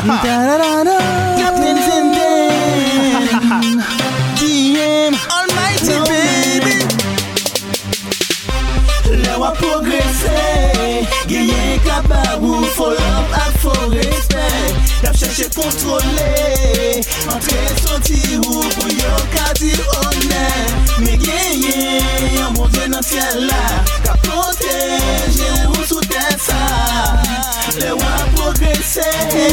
Captain Zindan, DM, Almighty baby. Le wap progresse, genyen kababou, follow up ak fo respect. Dap cherche kontrole, entre sorti ou pou yo ka di honnête. Me genyen yon bon Dieu nan ciel la, ka protège ou sous terre sa. Le wap progresse,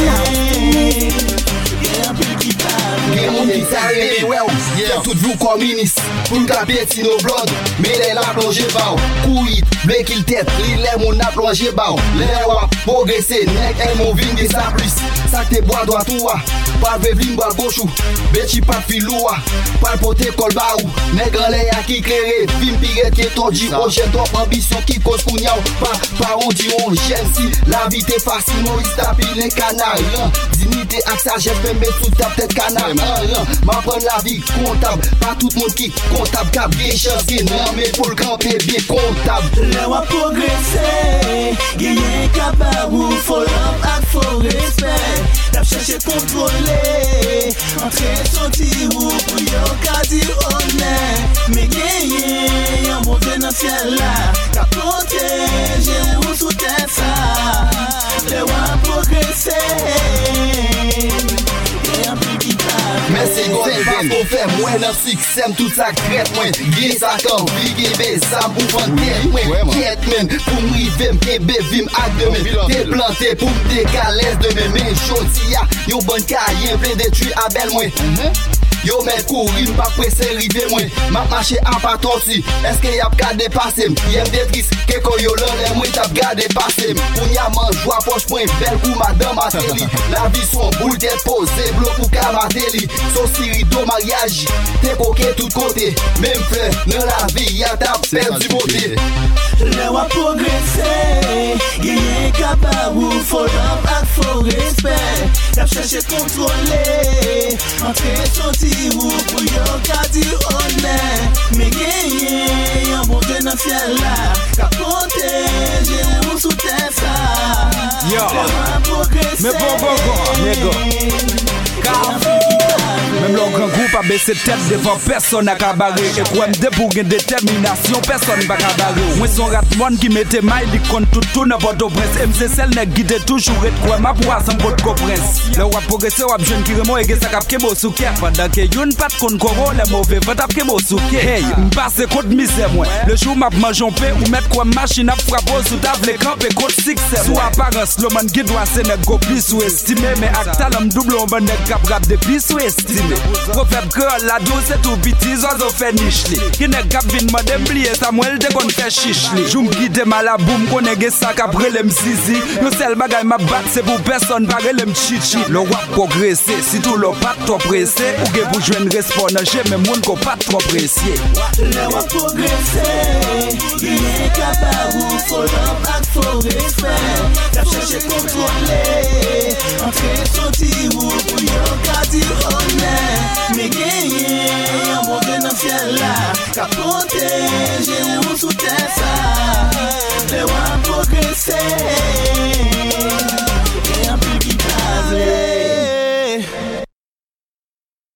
gen pil ki parle. Gen moun ki sa reme well, fè tout vlou kominis. Pou ka beti no blood, me lè la plonge baw. Kouit, blek il tèt, li lè moun na plonge baw. Lè wap progresse, nek el moun vin de sa plus. Sak te bois doit ou par vevlin boal gauchou. Beti pat filoua, par pote kol ba ou. Nek an lè a ki klere, vim piret ki toji. Ojen top ambisyon ki kos pou nyaw. Pa on di on jen si, la vie te fasil, mou istapi le kanal. Dignité ak sagesse, fè met sou tap tèt kanal. Ma pren la vie kontab, pa tout moun ki kontab. Kap gen chans gen nan, men pou l'kampe bien kontab. Le wap progresse, genyen kababou, follow up ak fo respect. Dap cherche kontrole, entre sorti ou pou yo ka di honnête. Me genyen yon bon Dieu nan ciel la, ka protège ou sous terre sa. Le wap progresse, genyen pil ki parle. Merci God pas pour faire moins dans succès tout ça crête moins. Gay ça quand big be ça pour vendre moins. Quête men pour m'river m'kebe vim ak demain. T'es planté pour m'décaler de mes mains chauds ya. Yo bon cahier plein de tuer à belle moins. Yo men courir pas pressé river moins. M'a marché en pas torsi. Est-ce que y a pas dépassé? Yem détris que ko yo l'en moi t'a gardé passé. Pour y a mange joie poche point belle pour madame Ateli. La vie son boule tête posée bloc pour Kamateli. So siri do mariage, t'es coquet tout côté. Même fleur dans la vie y'a ta perdu beauté. Le wap progresse, genyen kababou, follow up ak fo respect. Dap cherche kontrole, entre sorti ou pou yo ka di honnête. Me genyen yon bon Dieu nan ciel la, ka protège ou sous terre sa. Le wap progresse, mais même le grand groupe a baissé tête devant personne à cabaret. Et quoi m'de pour une détermination, personne va cabaret. Moi son ratmon qui mettait maille, il compte tout dans votre presse. MC celle n'a guidé toujours et quoi ma poisse en votre compresse. Le wap progressé wap jeune qui remoi et ça cap kebo sous cœur. Pendant que y'une pat kon koro les mauvais va tap kebo sous cœur. Hey, m'passe contre misère moi. Le jour m'a mange en paix ou mettre quoi machine à frapper sous table camp et contre succès. Sous apparence, le man qui doit se nèg go plus sous-estimé. Mais ak talent double on ban nèg cap rap depuis sous-estimé. Proverbe girl la douce tout petit oiseau fait niche li. Ki ne gap vin madem blier Samuel de kon fait chiche li. Joum guide malaboum konne ge sak après lem zizi. Yo sel bagay ma bat c'est pour personne pas lem chichi. Le wap progresser si tout le pas trop pressé ou ge pour joindre respond jamais moun ko pas trop pressé. Le wap progresse, genyen kababou, follow up ak fo respect. Dap cherche kontrole, entre sorti ou pou yo ka di honnête. Me genyen yon bon Dieu nan ciel la, ka protège ou sous terre sa. Le wap progresse.